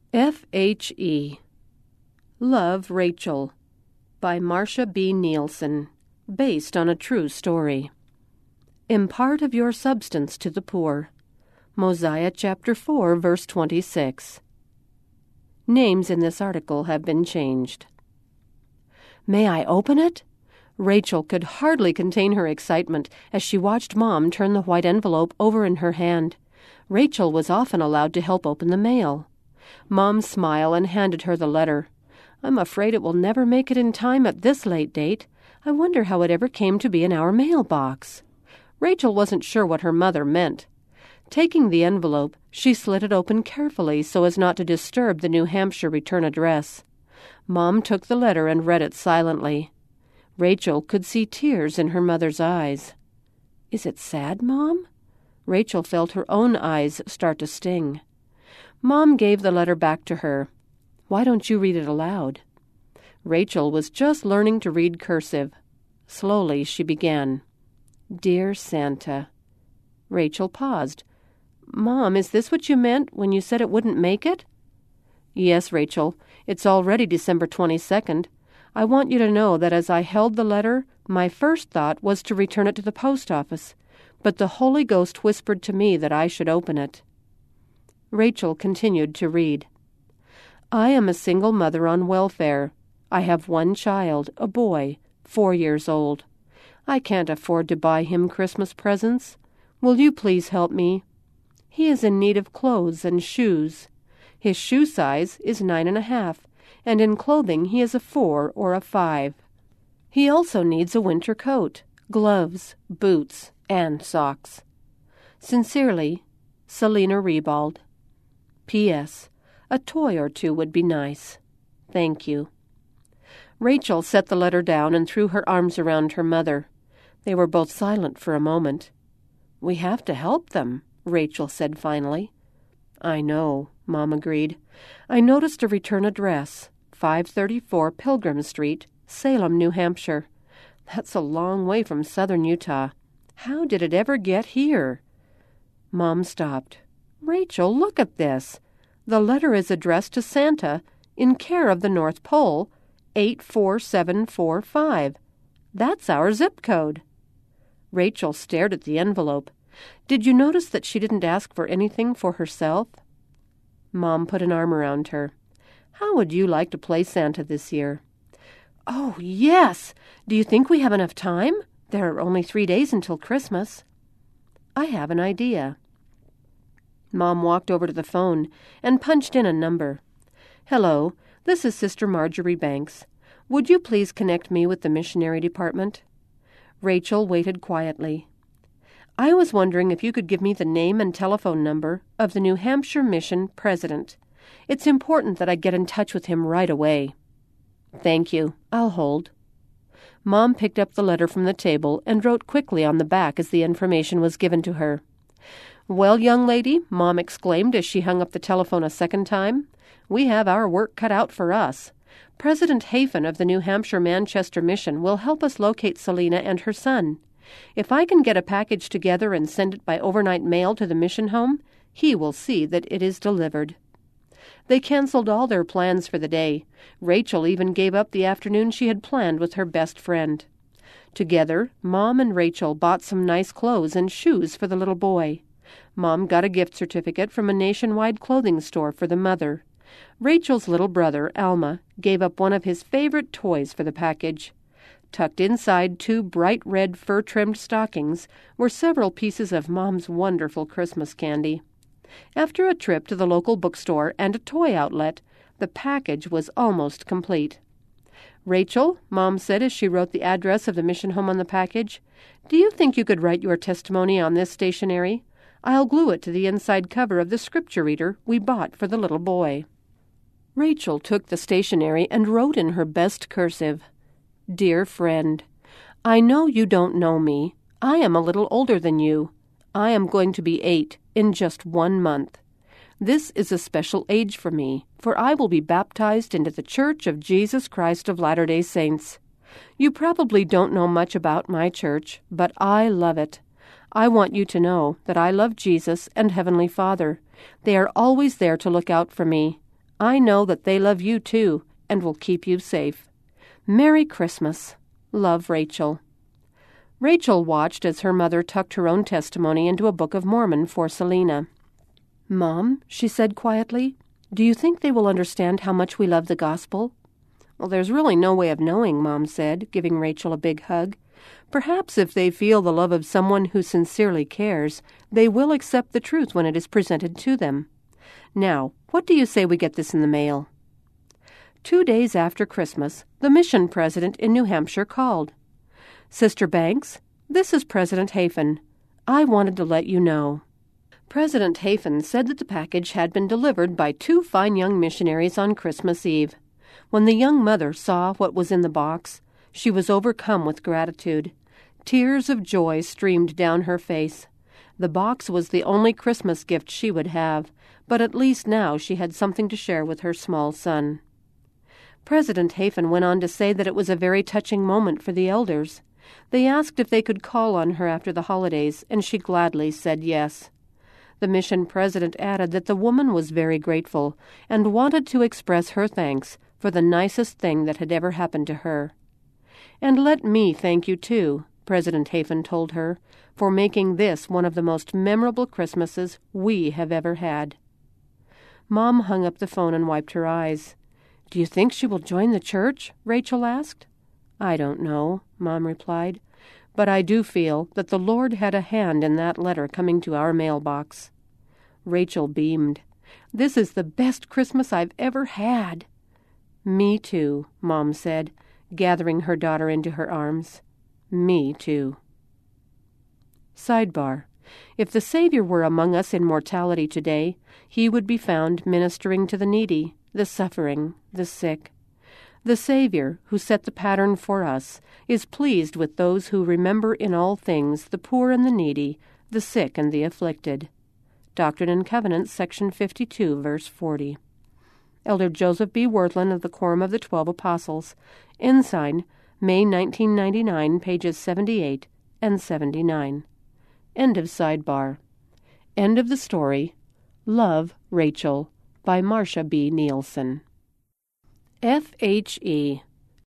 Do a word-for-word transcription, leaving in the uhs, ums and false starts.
F H E Love, Rachel by Marcia B. Nielsen, based on a true story. Impart of your substance to the poor. Mosiah chapter four, verse twenty-six. Names in this article have been changed. May I open it? Rachel could hardly contain her excitement as she watched Mom turn the white envelope over in her hand. Rachel was often allowed to help open the mail. Mom smiled and handed her the letter. I'm afraid it will never make it in time at this late date. I wonder how it ever came to be in our mailbox. Rachel wasn't sure what her mother meant. Taking the envelope, she slit it open carefully so as not to disturb the New Hampshire return address. Mom took the letter and read it silently. Rachel could see tears in her mother's eyes. Is it sad, Mom? Rachel felt her own eyes start to sting. Mom gave the letter back to her. Why don't you read it aloud? Rachel was just learning to read cursive. Slowly she began. Dear Santa. Rachel paused. Mom, is this what you meant when you said it wouldn't make it? Yes, Rachel. It's already December twenty-second. I want you to know that as I held the letter, my first thought was to return it to the post office, but the Holy Ghost whispered to me that I should open it. Rachel continued to read. I am a single mother on welfare. I have one child, a boy, four years old. I can't afford to buy him Christmas presents. Will you please help me? He is in need of clothes and shoes. His shoe size is nine and a half, and in clothing he is a four or a five. He also needs a winter coat, gloves, boots, and socks. Sincerely, Selena Rebald. P S. A toy or two would be nice. Thank you. Rachel set the letter down and threw her arms around her mother. They were both silent for a moment. We have to help them, Rachel said finally. I know, Mom agreed. I noticed a return address, five thirty-four Pilgrim Street, Salem, New Hampshire. That's a long way from southern Utah. How did it ever get here? Mom stopped. Rachel, look at this. The letter is addressed to Santa, in care of the North Pole, eight four seven four five. That's our zip code. Rachel stared at the envelope. Did you notice that she didn't ask for anything for herself? Mom put an arm around her. How would you like to play Santa this year? Oh, yes! Do you think we have enough time? There are only three days until Christmas. I have an idea. Mom walked over to the phone and punched in a number. Hello, this is Sister Marjorie Banks. Would you please connect me with the missionary department? Rachel waited quietly. I was wondering if you could give me the name and telephone number of the New Hampshire Mission president. It's important that I get in touch with him right away. Thank you. I'll hold. Mom picked up the letter from the table and wrote quickly on the back as the information was given to her. Well, young lady, Mom exclaimed as she hung up the telephone a second time, we have our work cut out for us. President Hafen of the New Hampshire Manchester Mission will help us locate Selena and her son. If I can get a package together and send it by overnight mail to the mission home, he will see that it is delivered. They canceled all their plans for the day. Rachel even gave up the afternoon she had planned with her best friend. Together, Mom and Rachel bought some nice clothes and shoes for the little boy. Mom got a gift certificate from a nationwide clothing store for the mother. Rachel's little brother, Alma, gave up one of his favorite toys for the package. Tucked inside two bright red fur-trimmed stockings were several pieces of Mom's wonderful Christmas candy. After a trip to the local bookstore and a toy outlet, the package was almost complete. Rachel, Mom said as she wrote the address of the mission home on the package, do you think you could write your testimony on this stationery? I'll glue it to the inside cover of the scripture reader we bought for the little boy. Rachel took the stationery and wrote in her best cursive, Dear friend, I know you don't know me. I am a little older than you. I am going to be eight in just one month. This is a special age for me, for I will be baptized into the Church of Jesus Christ of Latter-day Saints. You probably don't know much about my church, but I love it. I want you to know that I love Jesus and Heavenly Father. They are always there to look out for me. I know that they love you too and will keep you safe. Merry Christmas. Love, Rachel. Rachel watched as her mother tucked her own testimony into a Book of Mormon for Selena. "Mom," she said quietly, "do you think they will understand how much we love the gospel?" "Well, there's really no way of knowing," Mom said, giving Rachel a big hug. "Perhaps if they feel the love of someone who sincerely cares, they will accept the truth when it is presented to them. Now, what do you say we get this in the mail?" Two days after Christmas, the mission president in New Hampshire called. "Sister Banks, this is President Hafen. I wanted to let you know." President Hafen said that the package had been delivered by two fine young missionaries on Christmas Eve. When the young mother saw what was in the box, she was overcome with gratitude. Tears of joy streamed down her face. The box was the only Christmas gift she would have, but at least now she had something to share with her small son. President Hafen went on to say that it was a very touching moment for the elders. They asked if they could call on her after the holidays, and she gladly said yes. The mission president added that the woman was very grateful and wanted to express her thanks for the nicest thing that had ever happened to her. "And let me thank you, too," President Hafen told her, "for making this one of the most memorable Christmases we have ever had." Mom hung up the phone and wiped her eyes. "Do you think she will join the church?" Rachel asked. "I don't know," Mom replied, "but I do feel that the Lord had a hand in that letter coming to our mailbox." Rachel beamed. "This is the best Christmas I've ever had." "Me too," Mom said, gathering her daughter into her arms. "Me too." Sidebar. If the Savior were among us in mortality today, he would be found ministering to the needy, the suffering, the sick. The Savior, who set the pattern for us, is pleased with those who remember in all things the poor and the needy, the sick and the afflicted. Doctrine and Covenants, section fifty-two, verse forty. Elder Joseph B. Wordlin of the Quorum of the Twelve Apostles. Ensign, May nineteen ninety-nine, pages seventy-eight and seventy-nine. End of sidebar. End of the story. Love, Rachel, by Marsha B. Nielsen. F H E